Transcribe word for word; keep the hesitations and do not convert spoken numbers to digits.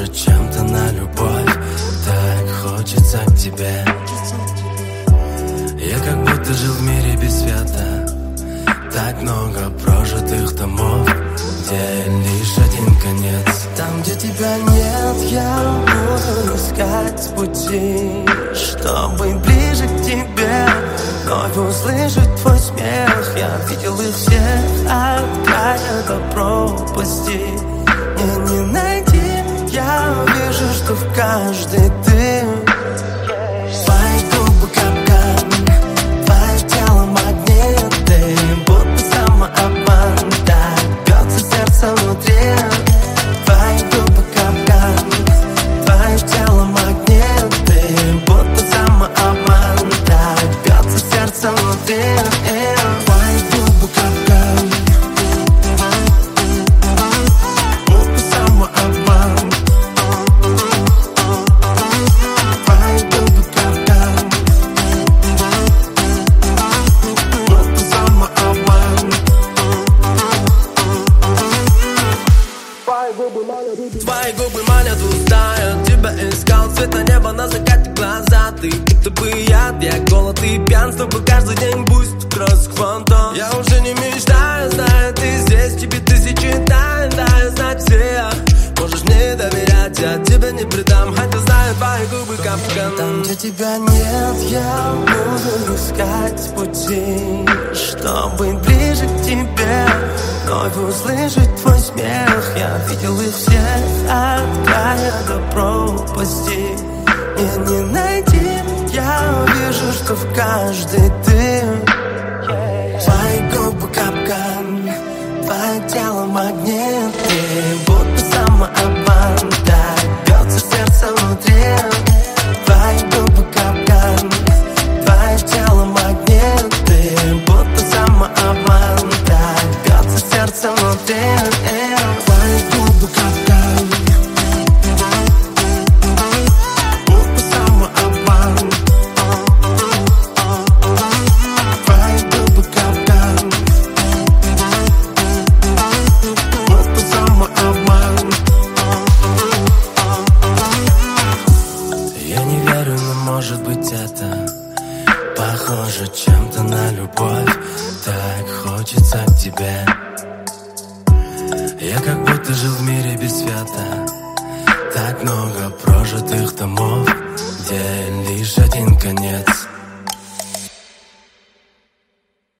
похоже чем-то на любовь. Так хочется к тебе. Я как будто жил в мире без света. Так много прожитых томов, где лишь один конец. Там, где тебя нет, я буду искать пути, чтобы ближе к тебе, вновь услышать твой смех. Я видел их всех от края до пропасти. Мне не найти, я вижу, что в каждой ты. Твои губы капкан, твое тело магниты, будто самообман, так бьется сердце внутри. Твои губы капкан, твое тело магниты, будто самообман, так бьется сердце внутри. Твои губы капкан, будто самообман. Твои губы капкан, будто самообман. Твои губы манят, устают. Тебя искал, цвета неба на закате глаза. Ты будто бы яд, я голод и пьянство. Каждый день пусть кросс фонтан. Я уже не мечтаю, знаю, ты здесь. Тебе тысячи тайн, дай знать все. Можешь мне доверять, я тебя не предам. Хотя знаю, твои губы капкан. Там, где тебя нет, я буду искать пути, чтобы ближе к тебе, вновь услышать твой смех. Я видел их всех от края до пропасти. Мне не найти, я вижу, что в каждой ты. Твои губы капкан, твое тело магниты, будто самообман, так бьется сердце внутри. Твои губы капкан, твое тело магниты, будто самообман, так бьется сердце внутри. Твои губы капкан, будто самообман. Твои губы капкан, будто самообман. Я не верю, но может быть это похоже чем-то на любовь. Так хочется к тебе. Я как будто жил в мире без света. Так много прожитых томов, где лишь один конец.